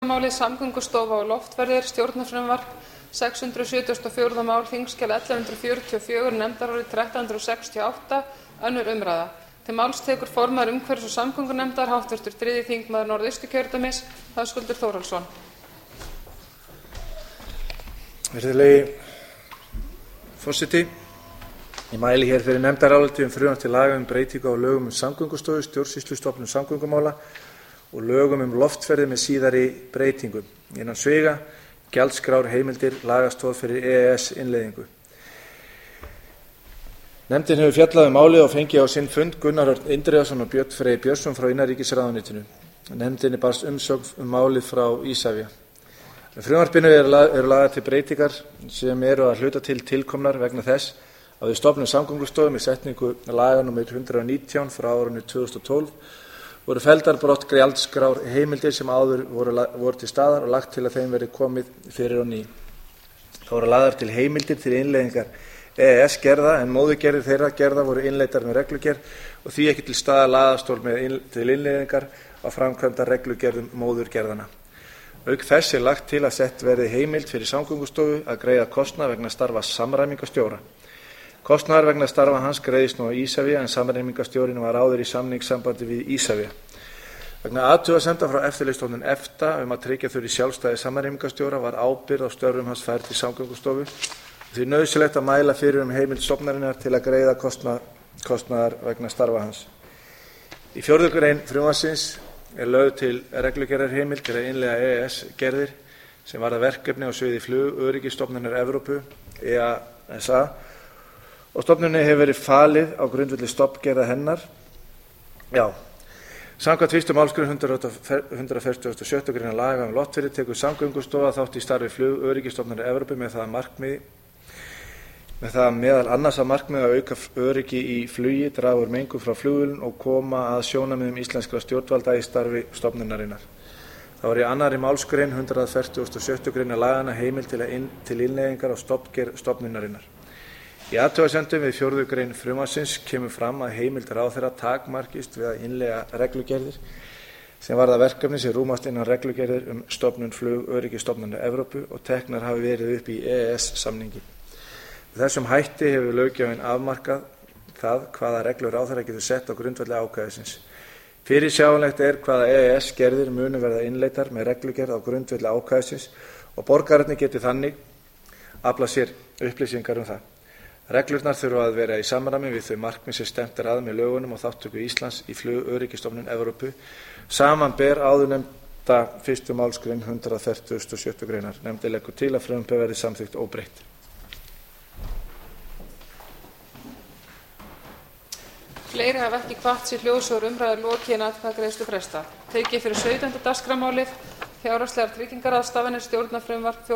Málið Samgöngustofa og loftferðir, stjórnarfrumvarp 674. mál, þingskjal 1144, nefndarálið 1368, önnur umræða. Til máls tekur formaður umhverfis- og samgöngunefndar, háttvirtur 3. þingmaður Norðausturkjördæmis, Höskuldur Þórhallsson. Virðulegi forseti, ég mæli hér fyrir nefndaráliti frumvarp til laga breytingu á lögum Samgöngustofu, stjórnsýslustofnun samgöngumála og lögum loftferðir með síðari breytingum innan sviga, gjaldskrár, heimildir, lagastoð fyrir EES innleiðingu. Nefndin hefur fjallað málið og fengið á sinn fund Gunnar Örn Indriðason og Björn Freyr Björnsson frá innanríkisráðuneytinu. Nefndinni barst umsögn málið frá Isavia. Með frumvarpinu eru lagðar til breytingar sem eru að hluta til tilkomnar vegna þess að við stofnun Samgöngustofu með setningu laga nr. 119 frá árinu 2012 voru felldar brott gjaldskrár heimildir sem áður voru til staðar og lagt til að þeim verði komið fyrir á ný. Þá voru lagðar til heimildir til innleiðingar EES gerða en móðurgerðir þeirra gerða voru innleiddar með reglugerð og því ekki til staðar lagastól til innleiðingar á framkvæmda reglugerðum móðurgerðanna. Auk þess lagt til að sett verði heimild fyrir Samgöngustofu að greiða kostnað vegna starfa samræmingastjóra. Kostnaður vegna starfa hans greiðist nú á Isavia en samræmingastjórinn var áður í samningssambandi við Isavia. Vegna athugasemda frá Eftirlitsstofnun EFTA að tryggja þurfi sjálfstæði samræmingastjóra var ábyrgð á störfum hans færð til Samgöngustofu. Því nauðsynlegt að mæla fyrir heimild stofnunarinnar til að greiða kostnaðar vegna starfa hans. Í 4. grein frumvarpsins lögð til reglugerðarheimild til að innleiða EES gerðir sem varða verkefni á sviði flugöryggisstofnunar Evrópu, EASA, og stofnuninni hefur verið falið á grundvelli stofngerða hennar. Samkvæmt 1. málsgrein 146. grein laga loftferðir tekur Samgöngustofa þátt í starfi flugöryggisstofnunar Evrópu með það meðal annars að markmiði að auka öryggi í flugi, draga úr mengun frá flugvélum og koma að sjónarmiðum íslenskra stjórnvalda í starfi stofnunarinnar. Það var í 2. málsgrein 147. grein laganna heimild til innleiðingar á stofngerð stofnunarinnar. Í athugasemdum við 4. grein frumvarpsins kemur fram að heimild ráðherra takmarkist við að innleiða reglugerðir sem varða verkefni sem rúmast innan reglugerðir stofnun flugöryggisstofnunar Evrópu og teknar hafi verið upp í EES-samningi. Með þessum hætti hefur löggjafinn afmarkað það hvaða reglur ráðherra getur sett á grundvelli ákvæðisins. Fyrirsjáanlegt hvaða EES gerðir munu verða innleiddar með reglugerð á grundvelli ákvæðisins og borgararnir geti þannig aflað sér upplýsingar það. Reglurnar þurfa að vera í samræmi við þau markmið sem stefnt að með lögunum og þátttöku Íslands í flugöryggisstofnun Evrópu, samanber áðurnefnda 1. málsgrein 147. greinar. Nefndin leggur til að frumvarpið verði samþykkt óbreytt. Fleiri hafa ekki hvatt sér hljóðs og umræður lokið en atkvæðagreiðslu frestað. Tekið fyrir 17. dagskrármálið, fjárhagslegar tryggingaraðstafanir, stjórnarfrumvarp